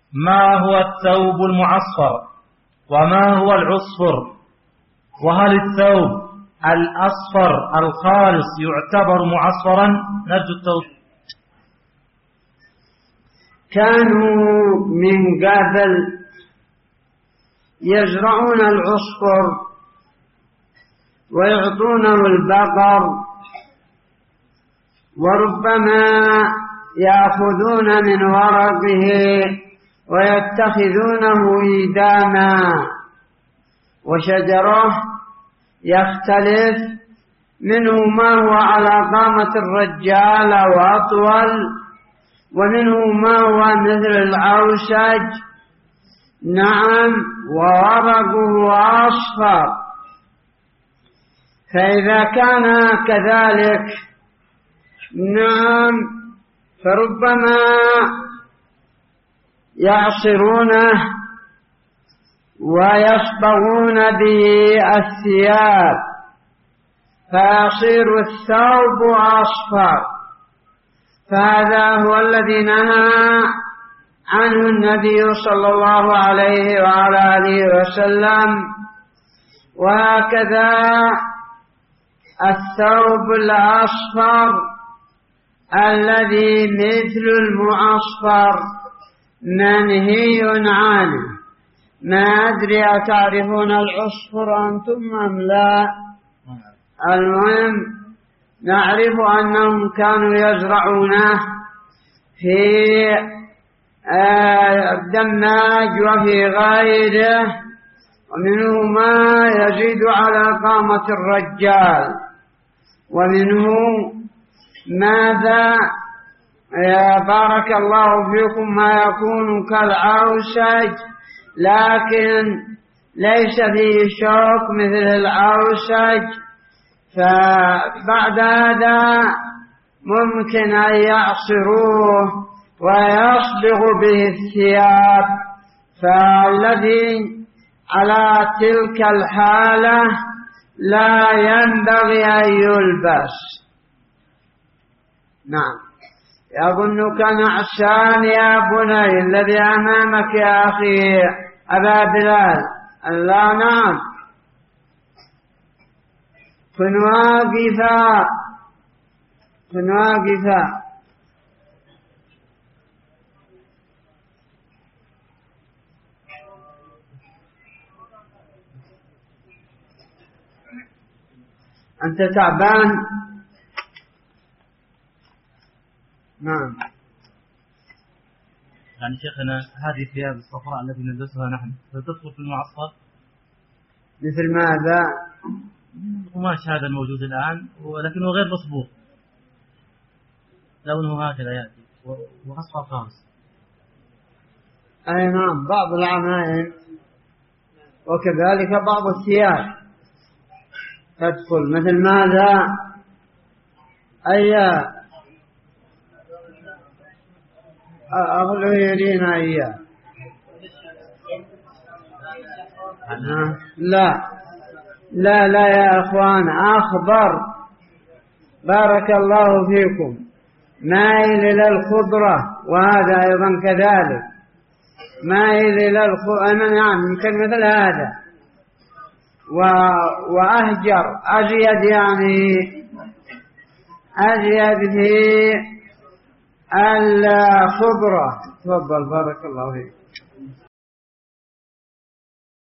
ما هو الثوب المعصفر وما هو العصفر؟ وهل الثوب الأصفر الخالص يعتبر معصفرا؟ نرجو التوضيح. كانوا من قبل يزرعون العصفر ويعطونه البقر، وربما يأخذون من ورقه ويتخذونه إيداما، وشجره يختلف، منه ما هو على قامة الرجال وأطول، ومنه ما هو مثل العوشج، نعم، وورقه أصفر. فإذا كان كذلك، نعم، فربما يعصرونه ويصبغون به الثياب فيصير الثوب أصفر. فهذا هو الذي نهى عنه النبي صلى الله عليه وعلى آله وسلم. وهكذا الثوب الأصفر الذي مثل المعصفر منهي عنه. ما أدري أتعرفون العصفر أنتم أم لا؟ المهم نعرف أنهم كانوا يزرعونه في الدماج وفي غيره، ومنه ما يزيد على قامة الرجال، ومنه ماذا بارك الله فيكم ما يكون كالعوشج، لكن ليس فيه شوك مثل العوشج. فبعد هذا ممكن أن يعصروه ويصبغ به الثياب، فالذي على تلك الحالة لا ينبغي أن يلبس. نعم. يظنك نعسان يا بني الذي أمامك يا أخي أبا بلال. لا، نعم، كن واقفا كن واقفا. أنت تعبان؟ نعم. يعني شيخنا هذه الثياب الصفراء التي نلبسها نحن تدخل في المعصفر؟ مثل ماذا؟ القماش هذا الموجود الآن ولكنه غير مصبوغ، لونه هكذا يأتي وأصفر خالص. أي نعم، بعض العمائم وكذلك بعض الثياب تدخل. مثل ماذا؟ أي أغلو يرينا إياه. لا لا لا يا أخوان، أخضر، بارك الله فيكم، مائل إلى الخضرة، وهذا أيضا كذلك مائل إلى الخضرة. نعم، يمكن مثل هذا، وأهجر أزيد، يعني أزيد في الخضرة. تفضل، بارك الله فيك.